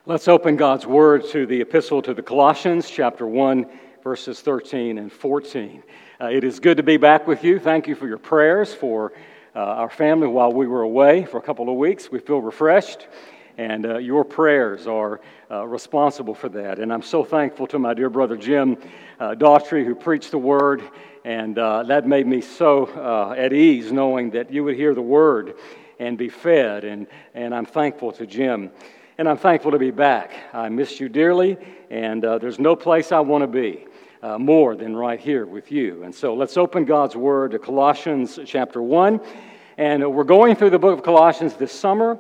Let's open God's Word to the Epistle to the Colossians, chapter 1, verses 13 and 14. It is good to be back with you. Thank you for your prayers for our family while we were away for a couple of weeks. We feel refreshed, and your prayers are responsible for that. And I'm so thankful to my dear brother Jim Daughtry, who preached the Word, and that made me so at ease knowing that you would hear the Word and be fed, and I'm thankful to Jim. And I'm thankful to be back. I miss you dearly, and there's no place I want to be more than right here with you. And so let's open God's Word to Colossians chapter 1. And we're going through the book of Colossians this summer,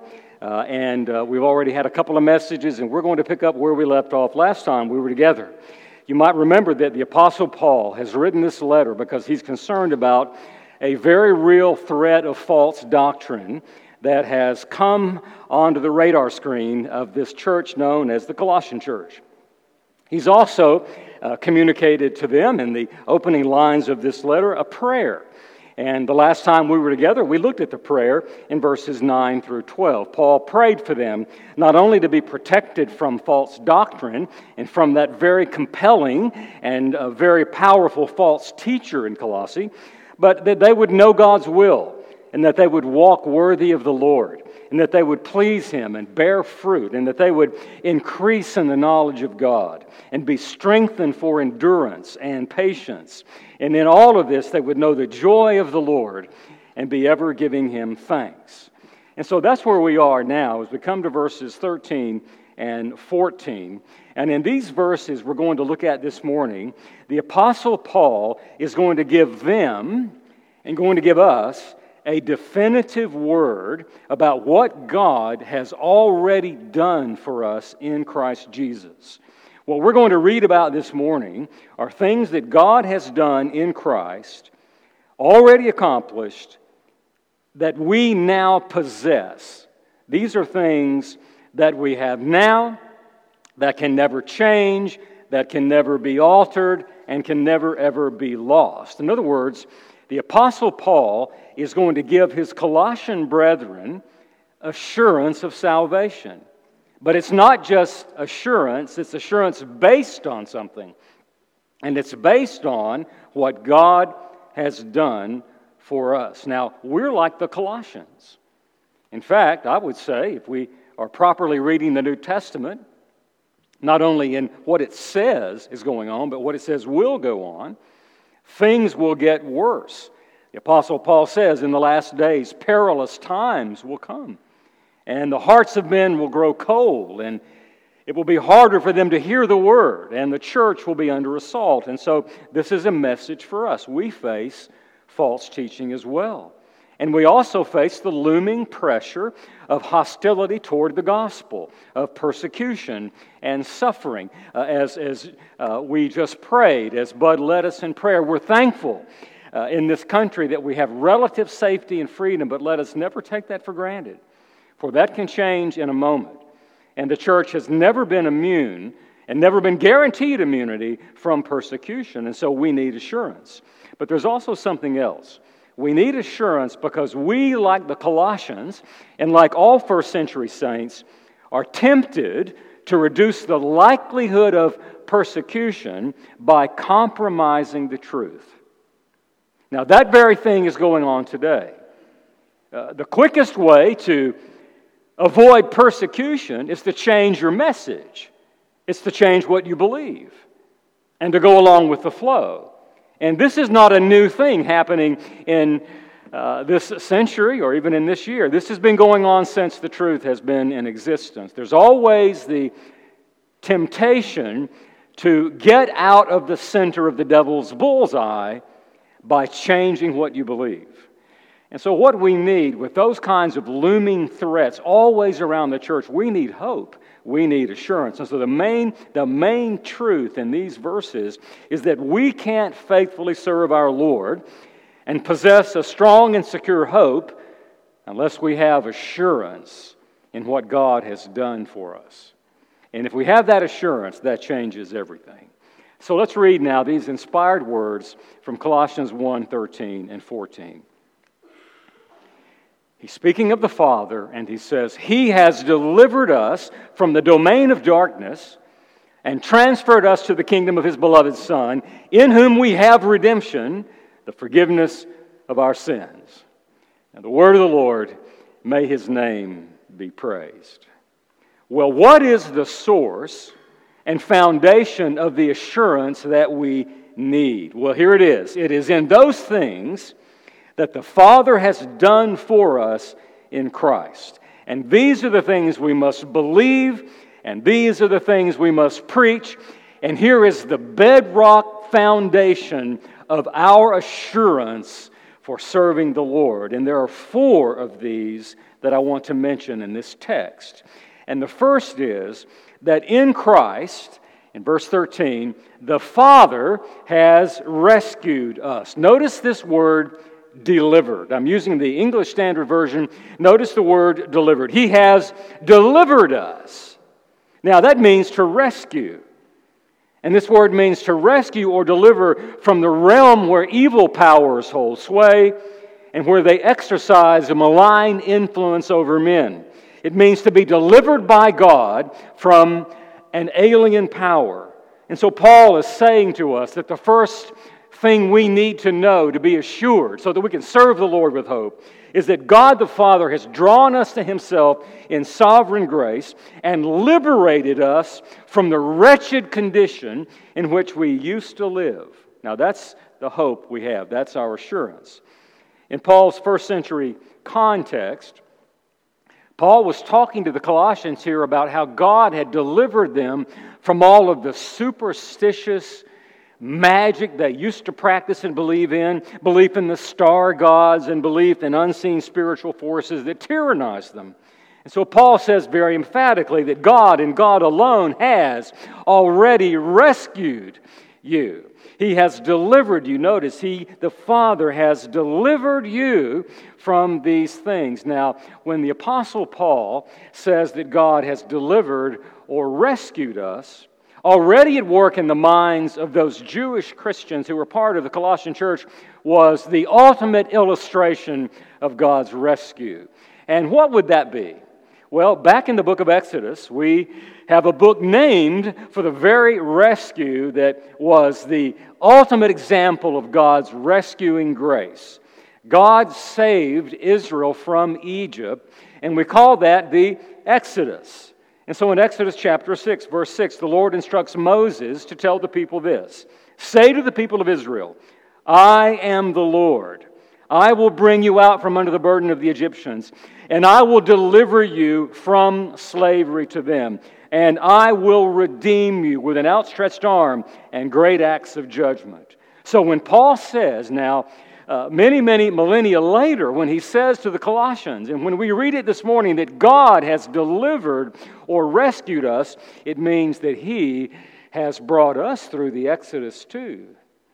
and we've already had a couple of messages, and we're going to pick up where we left off last time we were together. You might remember that the Apostle Paul has written this letter because he's concerned about a very real threat of false doctrine that has come onto the radar screen of this church known as the Colossian church. He's also communicated to them in the opening lines of this letter a prayer. And the last time we were together, we looked at the prayer in verses 9 through 12. Paul prayed for them not only to be protected from false doctrine and from that very compelling and very powerful false teacher in Colossae, but that they would know God's will, and that they would walk worthy of the Lord, and that they would please Him and bear fruit, and that they would increase in the knowledge of God, and be strengthened for endurance and patience. And in all of this, they would know the joy of the Lord and be ever giving Him thanks. And so that's where we are now as we come to verses 13 and 14. And in these verses we're going to look at this morning, the Apostle Paul is going to give them and going to give us a definitive word about what God has already done for us in Christ Jesus. What we're going to read about this morning are things that God has done in Christ, already accomplished, that we now possess. These are things that we have now, that can never change, that can never be altered, and can never ever be lost. In other words, the Apostle Paul is going to give his Colossian brethren assurance of salvation. But it's not just assurance, it's assurance based on something. And it's based on what God has done for us. Now, we're like the Colossians. In fact, I would say, if we are properly reading the New Testament, not only in what it says is going on, but what it says will go on, things will get worse. The Apostle Paul says in the last days, perilous times will come, and the hearts of men will grow cold, and it will be harder for them to hear the word, and the church will be under assault. And so this is a message for us. We face false teaching as well. And we also face the looming pressure of hostility toward the gospel, of persecution and suffering. As we just prayed, as Bud led us in prayer, we're thankful in this country that we have relative safety and freedom, but let us never take that for granted, for that can change in a moment. And the church has never been immune and never been guaranteed immunity from persecution, and so we need assurance. But there's also something else. We need assurance because we, like the Colossians, and like all first century saints, are tempted to reduce the likelihood of persecution by compromising the truth. Now, that very thing is going on today. The quickest way to avoid persecution is to change your message. It's to change what you believe and to go along with the flow. And this is not a new thing happening in this century or even in this year. This has been going on since the truth has been in existence. There's always the temptation to get out of the center of the devil's bullseye by changing what you believe. And so what we need with those kinds of looming threats always around the church, we need hope. We need assurance. And so the main truth in these verses is that we can't faithfully serve our Lord and possess a strong and secure hope unless we have assurance in what God has done for us. And if we have that assurance, that changes everything. So let's read now these inspired words from Colossians 1:13 and 14. He's speaking of the Father, and he says, He has delivered us from the domain of darkness and transferred us to the kingdom of His beloved Son, in whom we have redemption, the forgiveness of our sins. And the word of the Lord, may His name be praised. Well, what is the source and foundation of the assurance that we need? Well, here it is. It is in those things that the Father has done for us in Christ. And these are the things we must believe, and these are the things we must preach. And here is the bedrock foundation of our assurance for serving the Lord. And there are 4 of these that I want to mention in this text. And the first is that in Christ, in verse 13, the Father has rescued us. Notice this word, delivered. I'm using the English Standard Version. Notice the word delivered. He has delivered us. Now that means to rescue. And this word means to rescue or deliver from the realm where evil powers hold sway and where they exercise a malign influence over men. It means to be delivered by God from an alien power. And so Paul is saying to us that the first thing we need to know to be assured so that we can serve the Lord with hope is that God the Father has drawn us to Himself in sovereign grace and liberated us from the wretched condition in which we used to live. Now that's the hope we have. That's our assurance. In Paul's first century context, Paul was talking to the Colossians here about how God had delivered them from all of the superstitious magic they used to practice and believe in, belief in the star gods and belief in unseen spiritual forces that tyrannized them. And so Paul says very emphatically that God and God alone has already rescued you. He has delivered you. Notice, the Father has delivered you from these things. Now, when the Apostle Paul says that God has delivered or rescued us, already at work in the minds of those Jewish Christians who were part of the Colossian church was the ultimate illustration of God's rescue. And what would that be? Well, back in the book of Exodus, we have a book named for the very rescue that was the ultimate example of God's rescuing grace. God saved Israel from Egypt, and we call that the Exodus. And so in Exodus chapter 6, verse 6, the Lord instructs Moses to tell the people this. Say to the people of Israel, I am the Lord. I will bring you out from under the burden of the Egyptians, and I will deliver you from slavery to them, and I will redeem you with an outstretched arm and great acts of judgment. So when Paul says now, many millennia later, when he says to the Colossians, and when we read it this morning, that God has delivered or rescued us, it means that He has brought us through the Exodus too,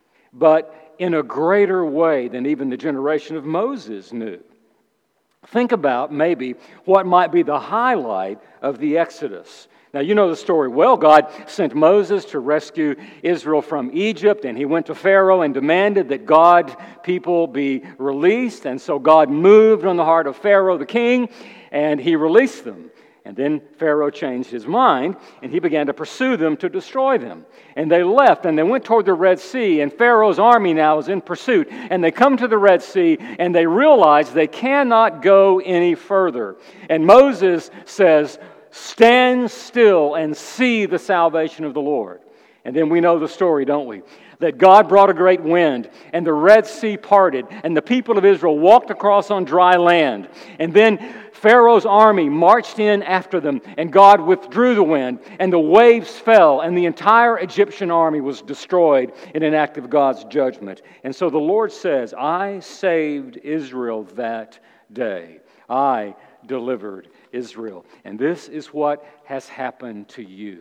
but in a greater way than even the generation of Moses knew. Think about maybe what might be the highlight of the Exodus. Now, you know the story well. God sent Moses to rescue Israel from Egypt, and he went to Pharaoh and demanded that God's people be released. And so God moved on the heart of Pharaoh, the king, and he released them. And then Pharaoh changed his mind, and he began to pursue them to destroy them. And they left, and they went toward the Red Sea, and Pharaoh's army now is in pursuit. And they come to the Red Sea, and they realize they cannot go any further. And Moses says, stand still and see the salvation of the Lord. And then we know the story, don't we? That God brought a great wind, and the Red Sea parted, and the people of Israel walked across on dry land. And then Pharaoh's army marched in after them, and God withdrew the wind, and the waves fell, and the entire Egyptian army was destroyed in an act of God's judgment. And so the Lord says, I saved Israel that day. I delivered Israel. And this is what has happened to you.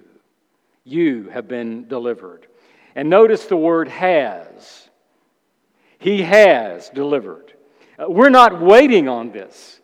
You have been delivered. And notice the word has. He has delivered. We're not waiting on this.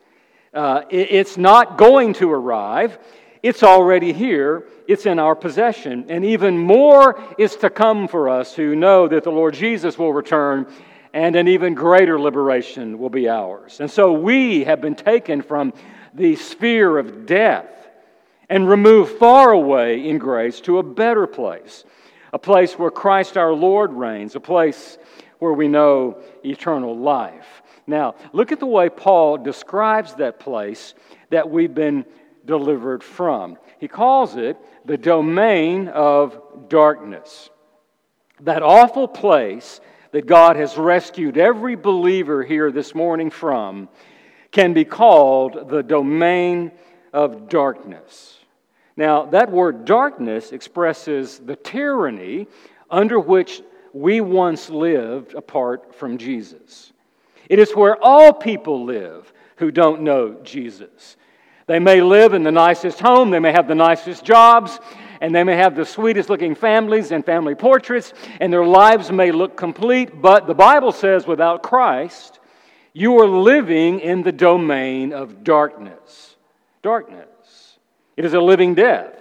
It's not going to arrive. It's already here. It's in our possession. And even more is to come for us who know that the Lord Jesus will return and an even greater liberation will be ours. And so we have been taken from the sphere of death and removed far away in grace to a better place, a place where Christ our Lord reigns, a place where we know eternal life. Now, look at the way Paul describes that place that we've been delivered from. He calls it the domain of darkness. That awful place that God has rescued every believer here this morning from can be called the domain of darkness. Now, that word darkness expresses the tyranny under which we once lived apart from Jesus. It is where all people live who don't know Jesus. They may live in the nicest home, they may have the nicest jobs, and they may have the sweetest looking families and family portraits, and their lives may look complete, but the Bible says without Christ, you are living in the domain of darkness. Darkness. It is a living death.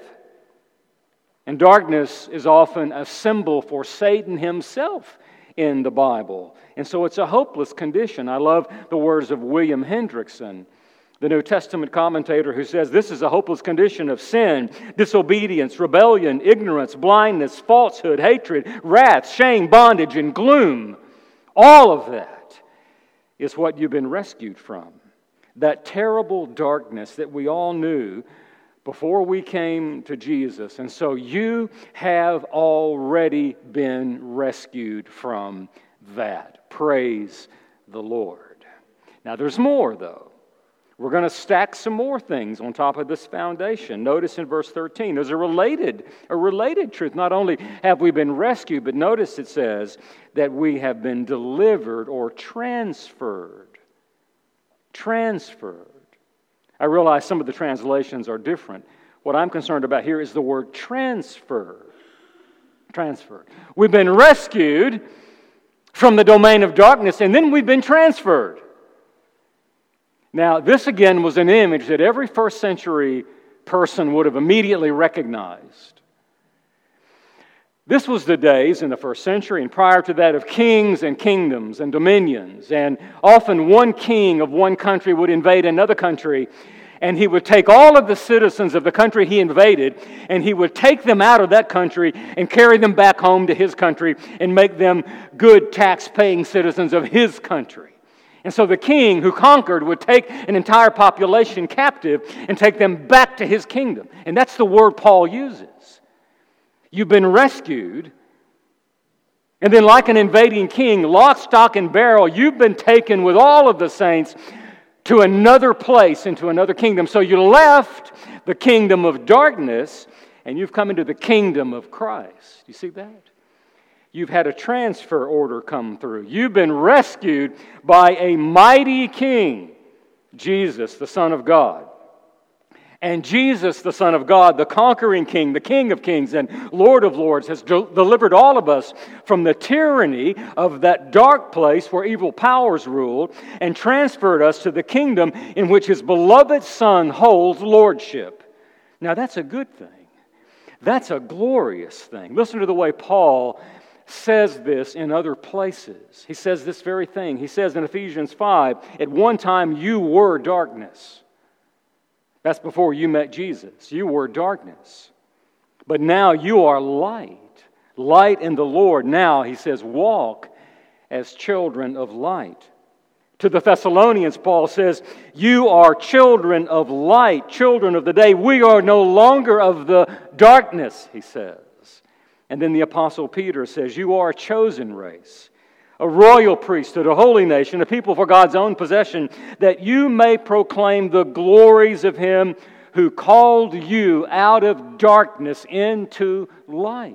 And darkness is often a symbol for Satan himself in the Bible. And so it's a hopeless condition. I love the words of William Hendrickson, the New Testament commentator, who says this is a hopeless condition of sin, disobedience, rebellion, ignorance, blindness, falsehood, hatred, wrath, shame, bondage, and gloom. All of that is what you've been rescued from. That terrible darkness that we all knew before we came to Jesus. And so you have already been rescued from that. Praise the Lord. Now there's more, though. We're going to stack some more things on top of this foundation. Notice in verse 13, there's a related truth. Not only have we been rescued, but notice it says that we have been delivered or transferred. Transferred. I realize some of the translations are different. What I'm concerned about here is the word transfer. Transferred. We've been rescued from the domain of darkness, and then we've been transferred. Now, this again was an image that every first century person would have immediately recognized. This was the days in the first century and prior to that of kings and kingdoms and dominions. And often one king of one country would invade another country, and he would take all of the citizens of the country he invaded, and he would take them out of that country and carry them back home to his country and make them good tax-paying citizens of his country. And so the king who conquered would take an entire population captive and take them back to his kingdom. And that's the word Paul uses. You've been rescued, and then like an invading king, lock, stock, and barrel, you've been taken with all of the saints to another place, into another kingdom. So you left the kingdom of darkness, and you've come into the kingdom of Christ. Do you see that? You've had a transfer order come through. You've been rescued by a mighty king, Jesus, the Son of God. And Jesus, the Son of God, the conquering King, the King of Kings and Lord of Lords, has delivered all of us from the tyranny of that dark place where evil powers ruled and transferred us to the kingdom in which His beloved Son holds lordship. Now that's a good thing. That's a glorious thing. Listen to the way Paul says this in other places. He says this very thing. He says in Ephesians 5, at one time you were darkness. That's before you met Jesus. You were darkness. But now you are light. Light in the Lord. Now, he says, walk as children of light. To the Thessalonians, Paul says, you are children of light, children of the day. We are no longer of the darkness, he says. And then the Apostle Peter says, you are a chosen race, a royal priesthood, a holy nation, a people for God's own possession, that you may proclaim the glories of Him who called you out of darkness into light.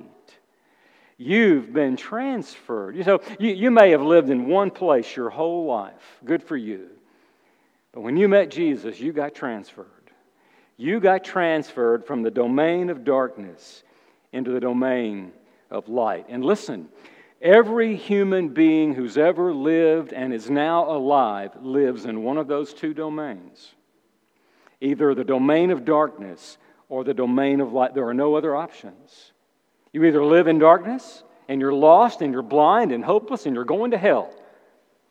You've been transferred. You may have lived in one place your whole life. Good for you. But when you met Jesus, you got transferred. You got transferred from the domain of darkness into the domain of light. And listen, every human being who's ever lived and is now alive lives in one of those two domains. Either the domain of darkness or the domain of light. There are no other options. You either live in darkness and you're lost and you're blind and hopeless and you're going to hell.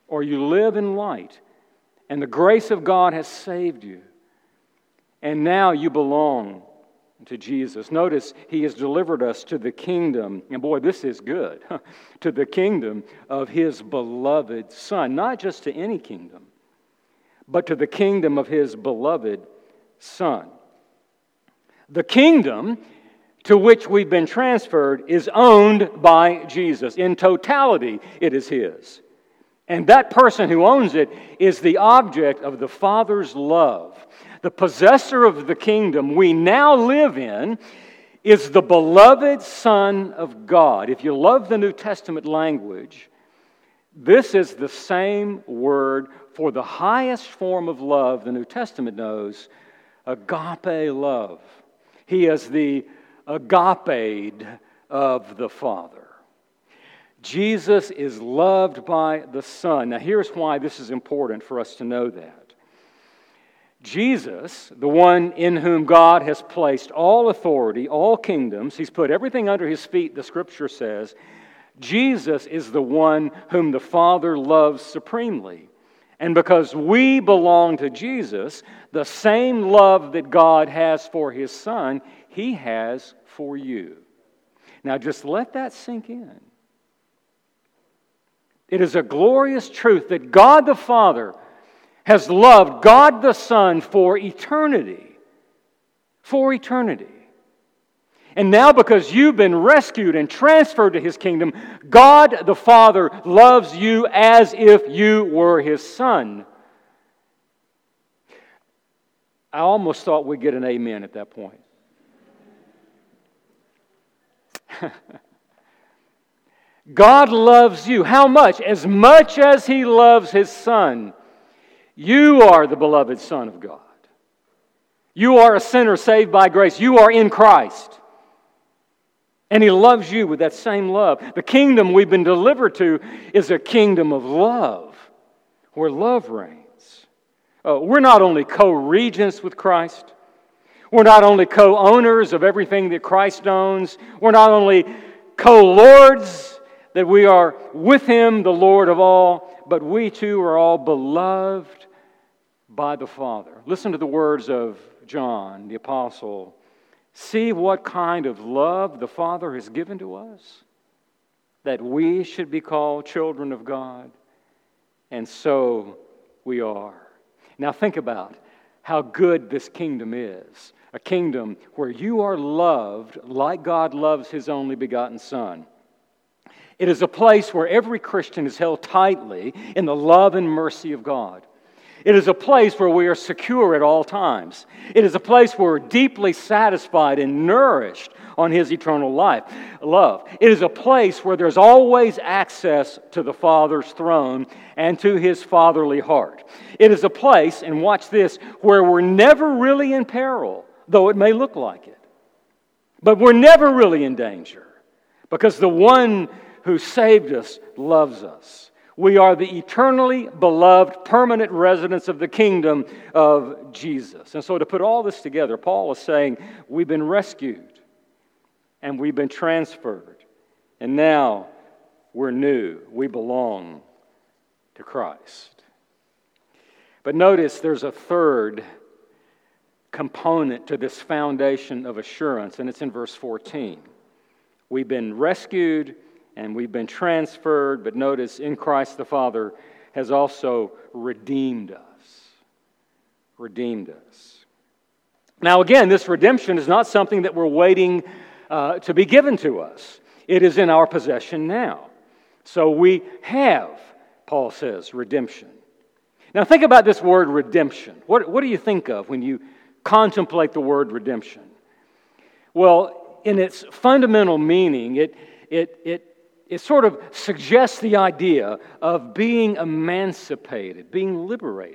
or you live in light, and the grace of God has saved you, and now you belong to Jesus. Notice He has delivered us to the kingdom, and boy, this is good, to the kingdom of His beloved Son. Not just to any kingdom, but to the kingdom of His beloved Son. The kingdom to which we've been transferred is owned by Jesus. In totality, it is His. And that person who owns it is the object of the Father's love. The possessor of the kingdom we now live in is the beloved Son of God. If you love the New Testament language, this is the same word for the highest form of love the New Testament knows, agape love. He is the agaped of the Father. Jesus is loved by the Son. Now here's why this is important for us to know that. Jesus, the one in whom God has placed all authority, all kingdoms, He's put everything under His feet, the Scripture says, Jesus is the one whom the Father loves supremely. And because we belong to Jesus, the same love that God has for His Son, He has for you. Now just let that sink in. It is a glorious truth that God the Father has loved God the Son for eternity. For eternity. And now because you've been rescued and transferred to His kingdom, God the Father loves you as if you were His Son. I almost thought we'd get an amen at that point. God loves you. How much? As much as He loves His Son. You are the beloved Son of God. You are a sinner saved by grace. You are in Christ. And He loves you with that same love. The kingdom we've been delivered to is a kingdom of love, where love reigns. We're not only co-regents with Christ. We're not only co-owners of everything that Christ owns. We're not only co-lords, that we are with Him, the Lord of all, but we too are all beloved by the Father. Listen to the words of John, the apostle. See what kind of love the Father has given to us, that we should be called children of God, and so we are. Now think about how good this kingdom is. A kingdom where you are loved like God loves His only begotten Son. It is a place where every Christian is held tightly in the love and mercy of God. It is a place where we are secure at all times. It is a place where we're deeply satisfied and nourished on His eternal love. It is a place where there's always access to the Father's throne and to His fatherly heart. It is a place, and watch this, where we're never really in peril, though it may look like it. But we're never really in danger, because the one who saved us loves us. We are the eternally beloved, permanent residents of the kingdom of Jesus. And so to put all this together, Paul is saying we've been rescued and we've been transferred. And now we're new. We belong to Christ. But notice there's a third component to this foundation of assurance, and it's in verse 14. We've been rescued and we've been transferred, but notice in Christ the Father has also redeemed us. Redeemed us. Now again, this redemption is not something that we're waiting to be given to us. It is in our possession now. So we have, Paul says, redemption. Now think about this word redemption. What do you think of when you contemplate the word redemption? Well, in its fundamental meaning, it sort of suggests the idea of being emancipated, being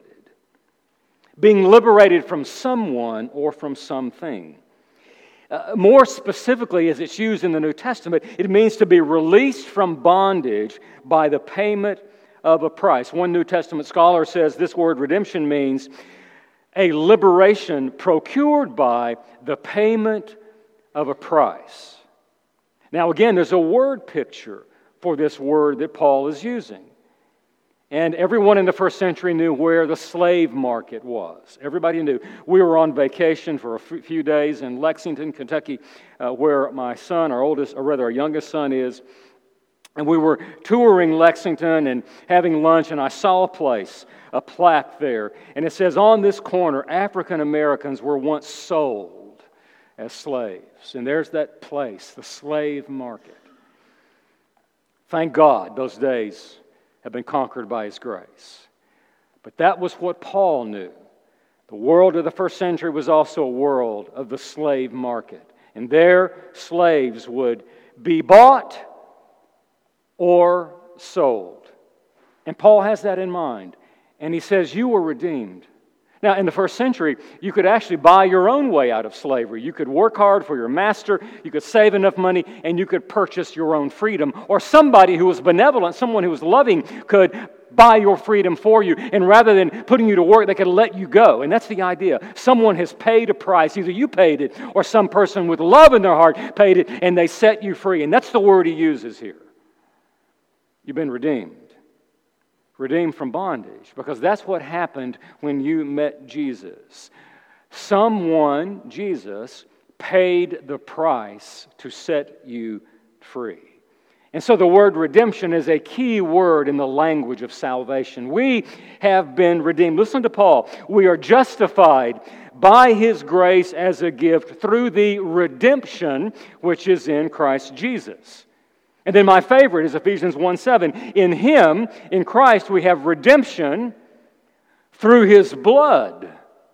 liberated from someone or from something. More specifically, as it's used in the New Testament, it means to be released from bondage by the payment of a price. One New Testament scholar says this word redemption means a liberation procured by the payment of a price. Now again, there's a word picture for this word that Paul is using. And everyone in the first century knew where the slave market was. Everybody knew. We were on vacation for a few days in Lexington, Kentucky, where my son, our youngest son is. And we were touring Lexington and having lunch, and I saw a plaque there. And it says, on this corner, African Americans were once sold as slaves. And there's that place, the slave market. Thank God those days have been conquered by His grace. But that was what Paul knew. The world of the first century was also a world of the slave market. And there, slaves would be bought or sold. And Paul has that in mind. And he says, you were redeemed. Now, in the first century, you could actually buy your own way out of slavery. You could work hard for your master, you could save enough money, and you could purchase your own freedom. Or somebody who was benevolent, someone who was loving, could buy your freedom for you. And rather than putting you to work, they could let you go. And that's the idea. Someone has paid a price. Either you paid it, or some person with love in their heart paid it, and they set you free. And that's the word he uses here. You've been redeemed. Redeemed from bondage, because that's what happened when you met Jesus. Someone, Jesus, paid the price to set you free. And so the word redemption is a key word in the language of salvation. We have been redeemed. Listen to Paul. We are justified by His grace as a gift through the redemption which is in Christ Jesus. And then my favorite is Ephesians 1:7. In Him, in Christ, we have redemption through His blood.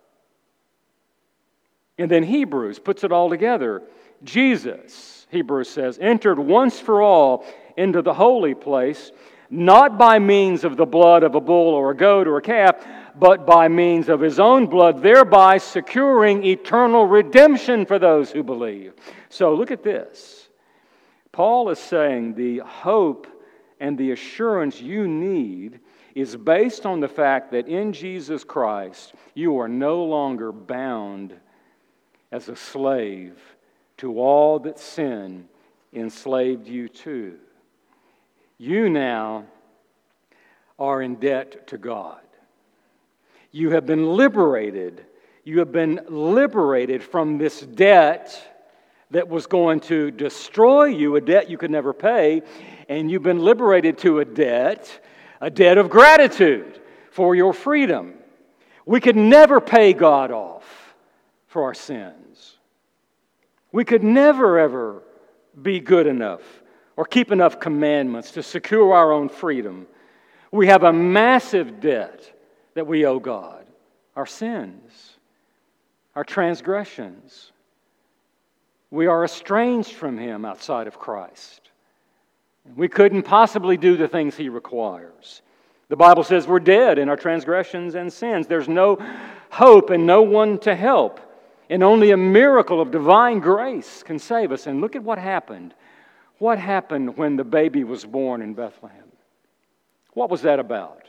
And then Hebrews puts it all together. Jesus, Hebrews says, entered once for all into the holy place, not by means of the blood of a bull or a goat or a calf, but by means of His own blood, thereby securing eternal redemption for those who believe. So look at this. Paul is saying the hope and the assurance you need is based on the fact that in Jesus Christ you are no longer bound as a slave to all that sin enslaved you to. You now are in debt to God. You have been liberated. You have been liberated from this debt that was going to destroy you, a debt you could never pay, and you've been liberated to a debt of gratitude for your freedom. We could never pay God off for our sins. We could never, ever be good enough or keep enough commandments to secure our own freedom. We have a massive debt that we owe God. Our sins, our transgressions. We are estranged from Him outside of Christ. We couldn't possibly do the things He requires. The Bible says we're dead in our transgressions and sins. There's no hope and no one to help. And only a miracle of divine grace can save us. And look at what happened. What happened when the baby was born in Bethlehem? What was that about?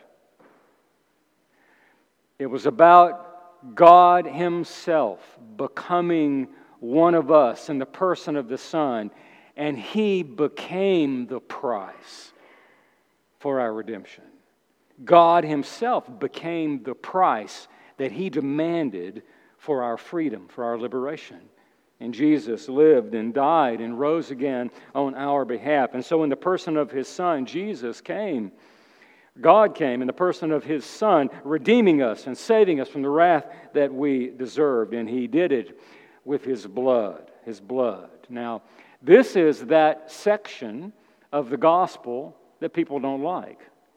It was about God Himself becoming one of us in the person of the Son, and He became the price for our redemption. God Himself became the price that He demanded for our freedom, for our liberation. And Jesus lived and died and rose again on our behalf. And so in the person of His Son, Jesus came. God came in the person of His Son, redeeming us and saving us from the wrath that we deserved. And He did it with His blood, His blood. Now, this is that section of the gospel that people don't like.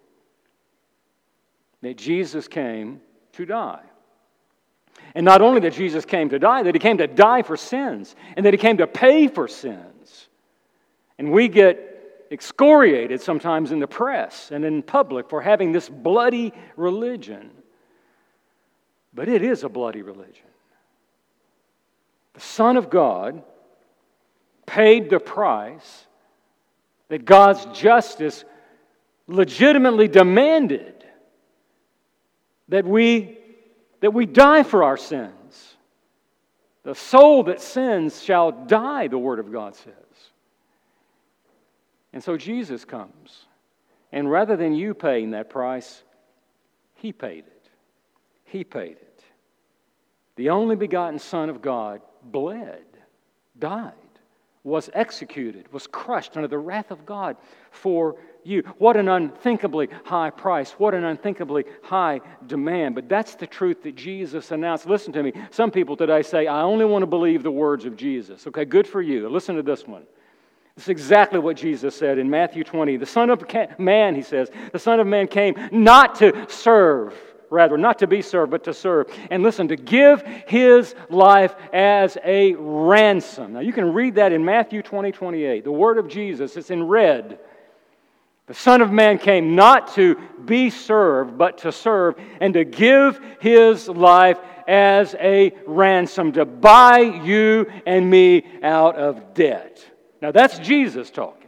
That Jesus came to die. And not only that Jesus came to die, that He came to die for sins, and that He came to pay for sins. And we get excoriated sometimes in the press and in public for having this bloody religion. But it is a bloody religion. The Son of God paid the price that God's justice legitimately demanded, that we die for our sins. The soul that sins shall die, the Word of God says. And so Jesus comes, And rather than you paying that price, He paid it. He paid it. The only begotten Son of God bled, died, was executed, was crushed under the wrath of God for you. What an unthinkably high price. What an unthinkably high demand. But that's the truth that Jesus announced. Listen to me. Some people today say, I only want to believe the words of Jesus. Okay, good for you. Listen to this one. This is exactly what Jesus said in Matthew 20. The Son of Man, He says, the Son of Man came not to serve, rather, not to be served, but to serve. And listen, to give His life as a ransom. Now, you can read that in Matthew 20:28. The word of Jesus, it's in red. The Son of Man came not to be served, but to serve, and to give His life as a ransom, to buy you and me out of debt. Now, that's Jesus talking.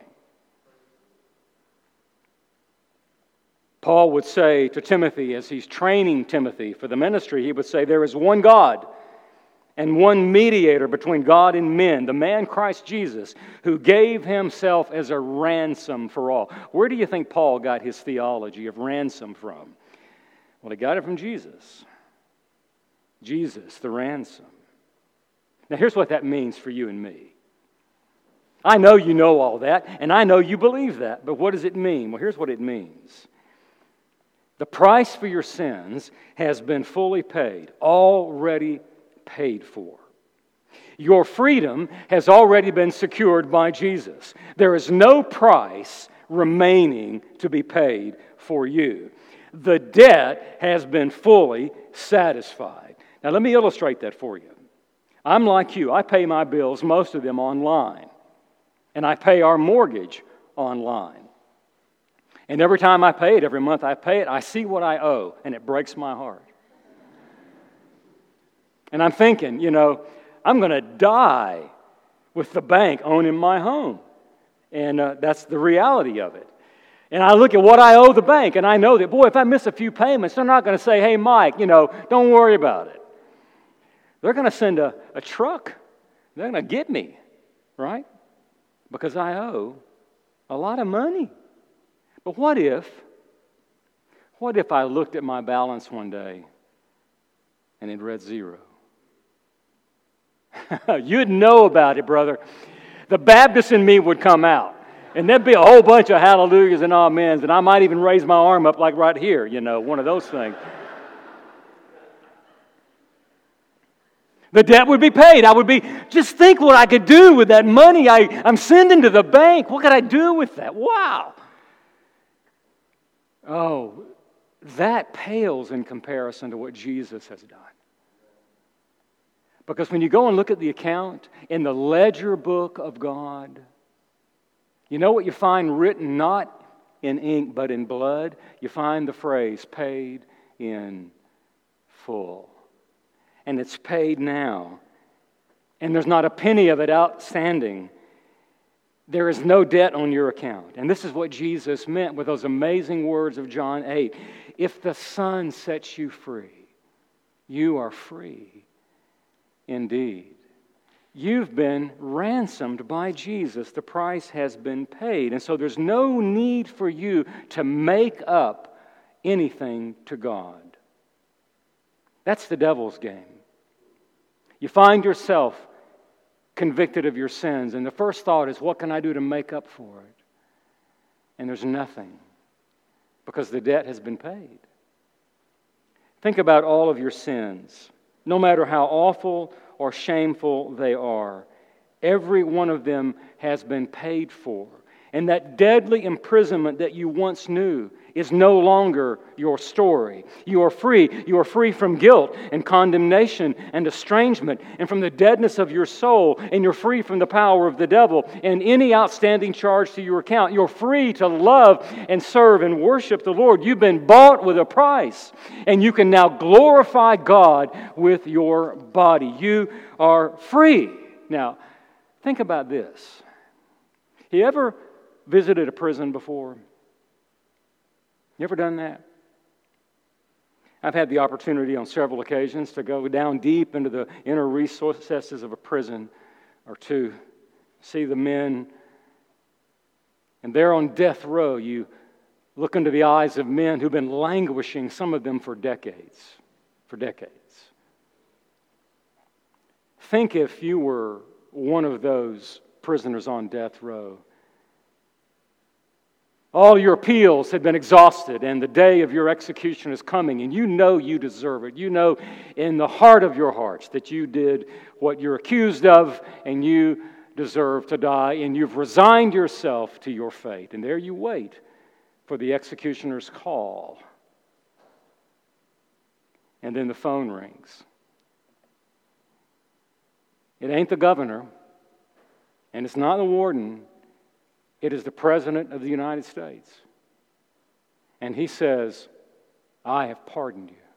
Paul would say to Timothy, as he's training Timothy for the ministry, he would say, there is one God and one mediator between God and men, the man Christ Jesus, who gave Himself as a ransom for all. Where do you think Paul got his theology of ransom from? Well, he got it from Jesus. Jesus, the ransom. Now, here's what that means for you and me. I know you know all that, and I know you believe that, but what does it mean? Well, here's what it means. The price for your sins has been fully paid, already paid for. Your freedom has already been secured by Jesus. There is no price remaining to be paid for you. The debt has been fully satisfied. Now, let me illustrate that for you. I'm like you. I pay my bills, most of them online. And I pay our mortgage online. And every time I pay it, every month I pay it, I see what I owe, and it breaks my heart. And I'm thinking, I'm going to die with the bank owning my home. And that's the reality of it. And I look at what I owe the bank, and I know that, boy, if I miss a few payments, they're not going to say, hey, Mike, don't worry about it. They're going to send a truck. They're going to get me, right? Because I owe a lot of money. But what if I looked at my balance one day and it read zero? You'd know about it, brother. The Baptist in me would come out. And there'd be a whole bunch of hallelujahs and amens, and I might even raise my arm up like right here, one of those things. The debt would be paid. Just think what I could do with that money I'm sending to the bank. What could I do with that? Wow. Oh, that pales in comparison to what Jesus has done. Because when you go and look at the account in the ledger book of God, you know what you find written not in ink but in blood? You find the phrase, paid in full. And it's paid now. And there's not a penny of it outstanding. There is no debt on your account. And this is what Jesus meant with those amazing words of John 8. If the Son sets you free, you are free indeed. You've been ransomed by Jesus. The price has been paid. And so there's no need for you to make up anything to God. That's the devil's game. You find yourself convicted of your sins, and the first thought is, what can I do to make up for it? And there's nothing, because the debt has been paid. Think about all of your sins. No matter how awful or shameful they are, every one of them has been paid for. And that deadly imprisonment that you once knew is no longer your story. You are free. You are free from guilt and condemnation and estrangement and from the deadness of your soul. And you're free from the power of the devil and any outstanding charge to your account. You're free to love and serve and worship the Lord. You've been bought with a price. And you can now glorify God with your body. You are free. Now, think about this. You ever visited a prison before? You ever done that? I've had the opportunity on several occasions to go down deep into the inner recesses of a prison or to see the men. And there on death row, you Look into the eyes of men who've been languishing, some of them for decades. For decades. Think if you were one of those prisoners on death row. All your appeals had been exhausted, and the day of your execution is coming, and you know you deserve it. You know in the heart of your hearts that you did what you're accused of, and you deserve to die, and you've resigned yourself to your fate. And there you wait for the executioner's call. And then the phone rings. It ain't the governor, and it's not the warden. It is the President of the United States. And he says, I have pardoned you.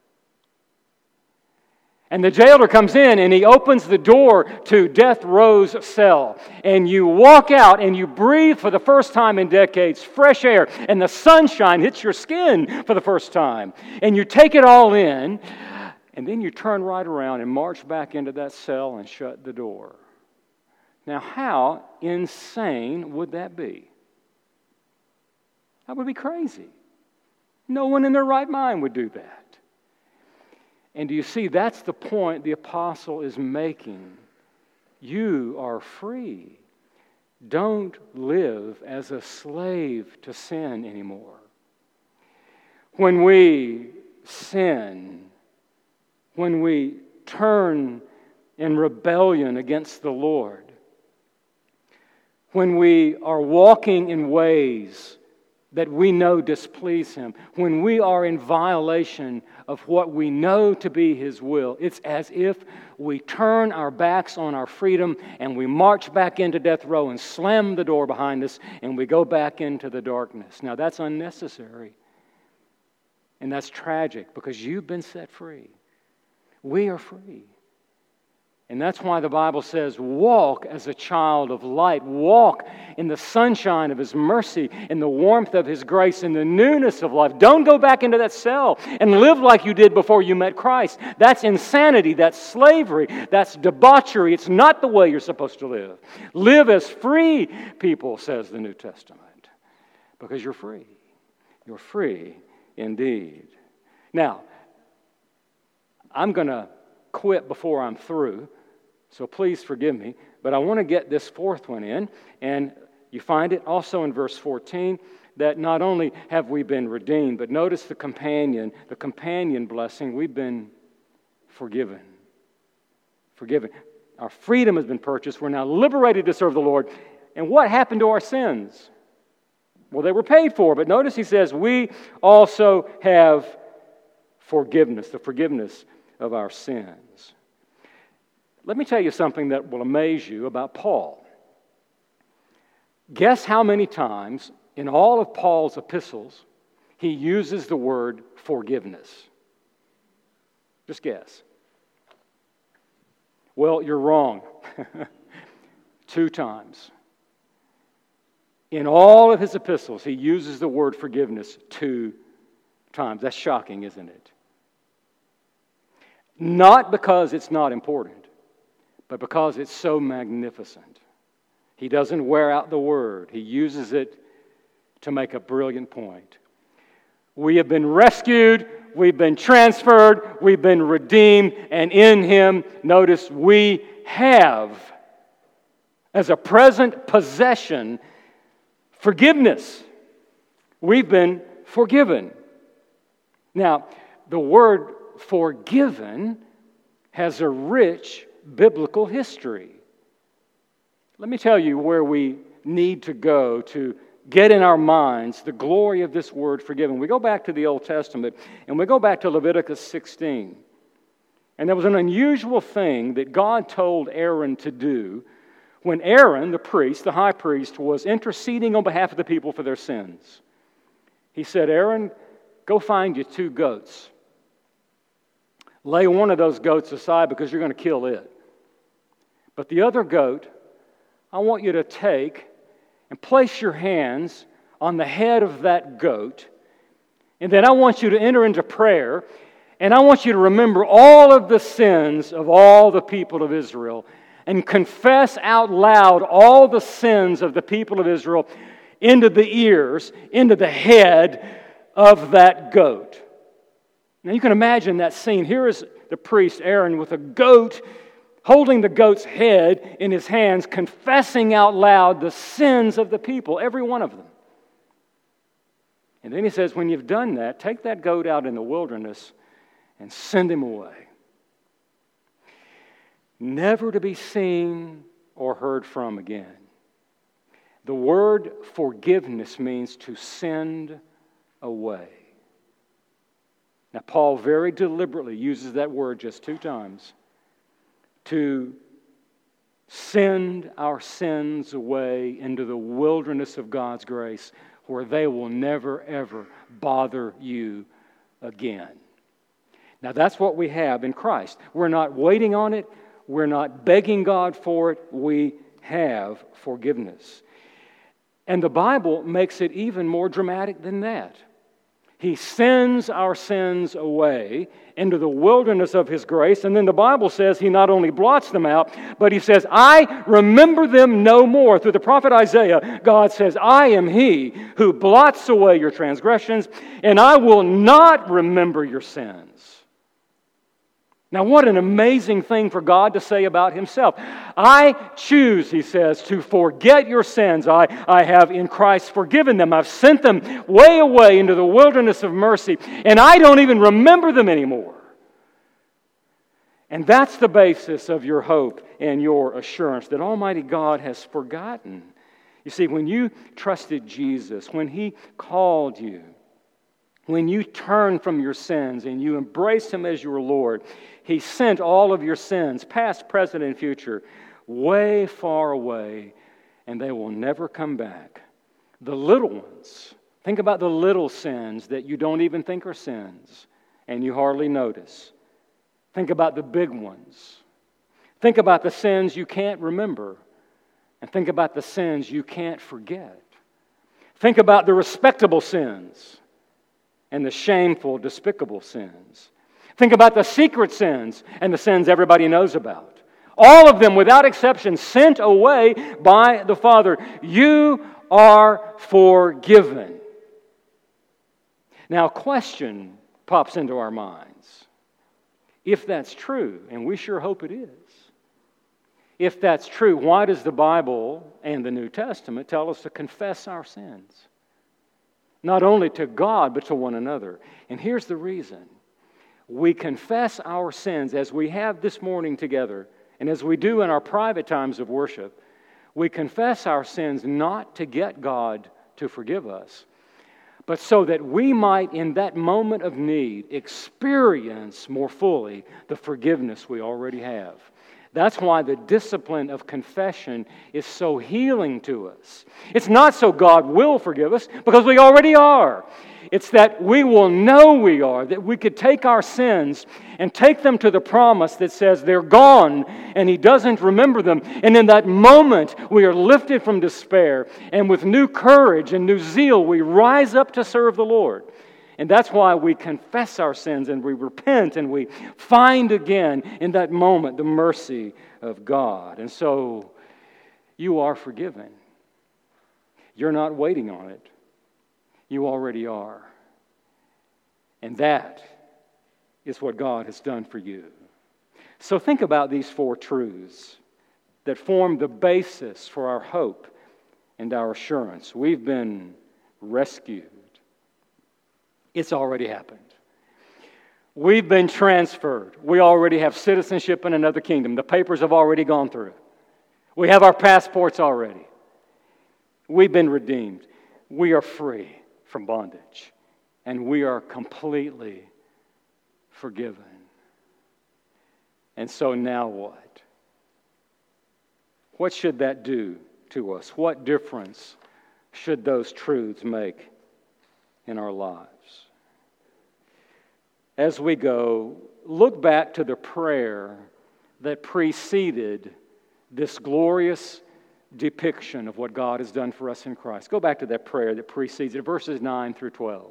And the jailer comes in and he opens the door to death row's cell. And you walk out and you breathe for the first time in decades fresh air. And the sunshine hits your skin for the first time. And you take it all in. And then you turn right around and march back into that cell and shut the door. Now, how insane would that be? That would be crazy. No one in their right mind would do that. And do you see, that's the point the apostle is making. You are free. Don't live as a slave to sin anymore. When we sin, when we turn in rebellion against the Lord, when we are walking in ways that we know displease Him, when we are in violation of what we know to be His will, it's as if we turn our backs on our freedom and we march back into death row and slam the door behind us and we go back into the darkness. Now that's unnecessary. And that's tragic because you've been set free. We are free. And that's why the Bible says, walk as a child of light. Walk in the sunshine of His mercy, in the warmth of His grace, in the newness of life. Don't go back into that cell and live like you did before you met Christ. That's insanity. That's slavery. That's debauchery. It's not the way you're supposed to live. Live as free people, says the New Testament, because you're free. You're free indeed. Now, I'm going to quit before I'm through. So please forgive me, but I want to get this fourth one in, and you find it also in verse 14, that not only have we been redeemed, but notice the companion blessing, we've been forgiven. Forgiven. Our freedom has been purchased. We're now liberated to serve the Lord. And what happened to our sins? Well, they were paid for, but notice he says, we also have forgiveness, the forgiveness of our sins. Let me tell you something that will amaze you about Paul. Guess how many times in all of Paul's epistles he uses the word forgiveness? Just guess. Well, you're wrong. 2 times. In all of his epistles, he uses the word forgiveness 2 times. That's shocking, isn't it? Not because it's not important, but because it's so magnificent. He doesn't wear out the word. He uses it to make a brilliant point. We have been rescued, we've been transferred, we've been redeemed, and in Him, notice, we have, as a present possession, forgiveness. We've been forgiven. Now, the word forgiven has a rich biblical history. Let me tell you where we need to go to get in our minds the glory of this word forgiven. We go back to the Old Testament and we go back to Leviticus 16. And there was an unusual thing that God told Aaron to do when Aaron, the priest, the high priest, was interceding on behalf of the people for their sins. He said, Aaron, go find you 2 goats. Lay one of those goats aside because you're going to kill it. But the other goat, I want you to take and place your hands on the head of that goat. And then I want you to enter into prayer. And I want you to remember all of the sins of all the people of Israel. And confess out loud all the sins of the people of Israel into the ears, into the head of that goat. Now you can imagine that scene. Here is the priest Aaron with a goat, holding the goat's head in his hands, confessing out loud the sins of the people, every one of them. And then he says, when you've done that, take that goat out in the wilderness and send him away. Never to be seen or heard from again. The word forgiveness means to send away. Now, Paul very deliberately uses that word just 2 times. To send our sins away into the wilderness of God's grace, where they will never, ever bother you again. Now, that's what we have in Christ. We're not waiting on it. We're not begging God for it. We have forgiveness. And the Bible makes it even more dramatic than that. He sends our sins away into the wilderness of His grace, and then the Bible says He not only blots them out, but He says, I remember them no more. Through the prophet Isaiah, God says, I am He who blots away your transgressions, and I will not remember your sins. Now, what an amazing thing for God to say about Himself. I choose, He says, to forget your sins. I have in Christ forgiven them. I've sent them way away into the wilderness of mercy, and I don't even remember them anymore. And that's the basis of your hope and your assurance that Almighty God has forgotten. You see, when you trusted Jesus, when He called you, when you turned from your sins and you embraced Him as your Lord, He sent all of your sins, past, present, and future, way far away, and they will never come back. The little ones, think about the little sins that you don't even think are sins, and you hardly notice. Think about the big ones. Think about the sins you can't remember, and think about the sins you can't forget. Think about the respectable sins and the shameful, despicable sins. Think about the secret sins and the sins everybody knows about. All of them, without exception, sent away by the Father. You are forgiven. Now, a question pops into our minds. If that's true, and we sure hope it is, if that's true, why does the Bible and the New Testament tell us to confess our sins? Not only to God, but to one another. And here's the reason. We confess our sins as we have this morning together, and as we do in our private times of worship. We confess our sins not to get God to forgive us, but so that we might, in that moment of need, experience more fully the forgiveness we already have. That's why the discipline of confession is so healing to us. It's not so God will forgive us, because we already are. It's that we will know we are, that we could take our sins and take them to the promise that says they're gone and He doesn't remember them. And in that moment, we are lifted from despair, and with new courage and new zeal, we rise up to serve the Lord. And that's why we confess our sins and we repent and we find again in that moment the mercy of God. And so you are forgiven. You're not waiting on it. You already are. And that is what God has done for you. So think about these 4 truths that form the basis for our hope and our assurance. We've been rescued. It's already happened. We've been transferred. We already have citizenship in another kingdom. The papers have already gone through. We have our passports already. We've been redeemed. We are free from bondage. And we are completely forgiven. And so now what? What should that do to us? What difference should those truths make in our lives? As we go, look back to the prayer that preceded this glorious depiction of what God has done for us in Christ. Go back to that prayer that precedes it, verses 9 through 12.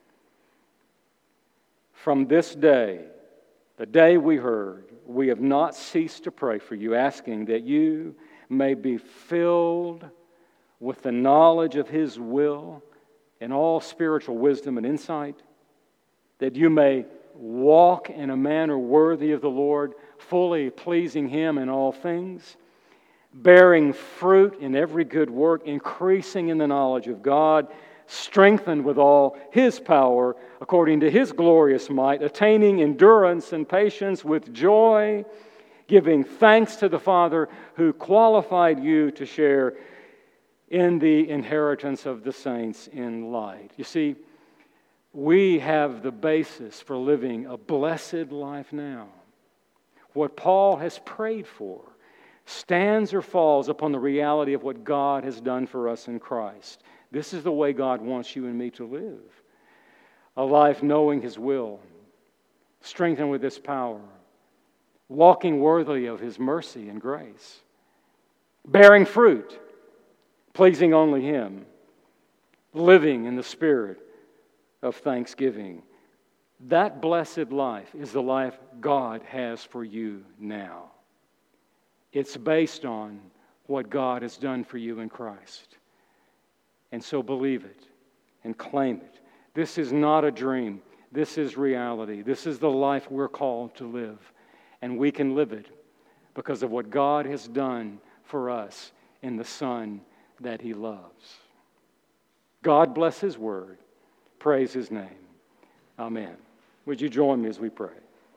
From this day, the day we heard, we have not ceased to pray for you, asking that you may be filled with the knowledge of His will and all spiritual wisdom and insight, that you may walk in a manner worthy of the Lord, fully pleasing Him in all things, bearing fruit in every good work, increasing in the knowledge of God, strengthened with all His power according to His glorious might, attaining endurance and patience with joy, giving thanks to the Father who qualified you to share in the inheritance of the saints in light. You see, we have the basis for living a blessed life now. What Paul has prayed for stands or falls upon the reality of what God has done for us in Christ. This is the way God wants you and me to live. A life knowing His will, strengthened with His power, walking worthy of His mercy and grace, bearing fruit, pleasing only Him, living in the spirit of thanksgiving. That blessed life is the life God has for you now. It's based on what God has done for you in Christ. And so believe it and claim it. This is not a dream. This is reality. This is the life we're called to live. And we can live it because of what God has done for us in the Son that He loves. God bless His word. Praise His name. Amen. Would you join me as we pray?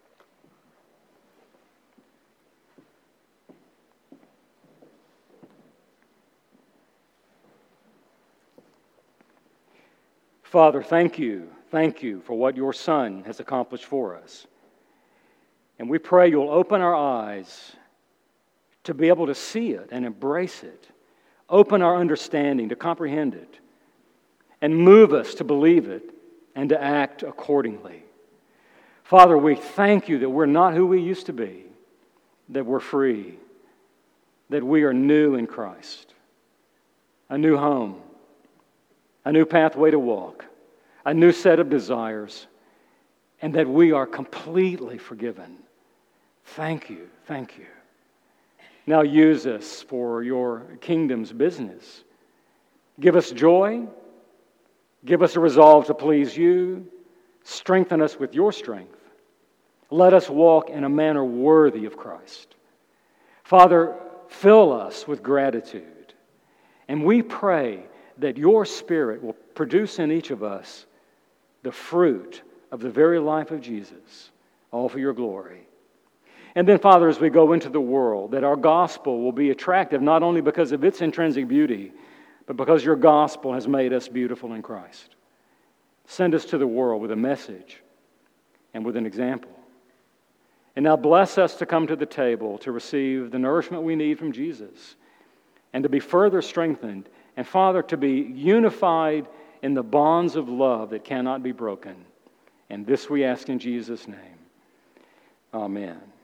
Father, thank you. Thank you for what your Son has accomplished for us. And we pray you'll open our eyes to be able to see it and embrace it. Open our understanding to comprehend it. And move us to believe it and to act accordingly. Father, we thank you that we're not who we used to be, that we're free, that we are new in Christ. A new home, a new pathway to walk, a new set of desires, and that we are completely forgiven. Thank you, thank you. Now use us for your kingdom's business. Give us joy. Give us a resolve to please you. Strengthen us with your strength. Let us walk in a manner worthy of Christ. Father, fill us with gratitude. And we pray that your Spirit will produce in each of us the fruit of the very life of Jesus, all for your glory. And then, Father, as we go into the world, that our gospel will be attractive not only because of its intrinsic beauty, but because your gospel has made us beautiful in Christ. Send us to the world with a message and with an example. And now bless us to come to the table to receive the nourishment we need from Jesus and to be further strengthened. And Father, to be unified in the bonds of love that cannot be broken. And this we ask in Jesus' name. Amen.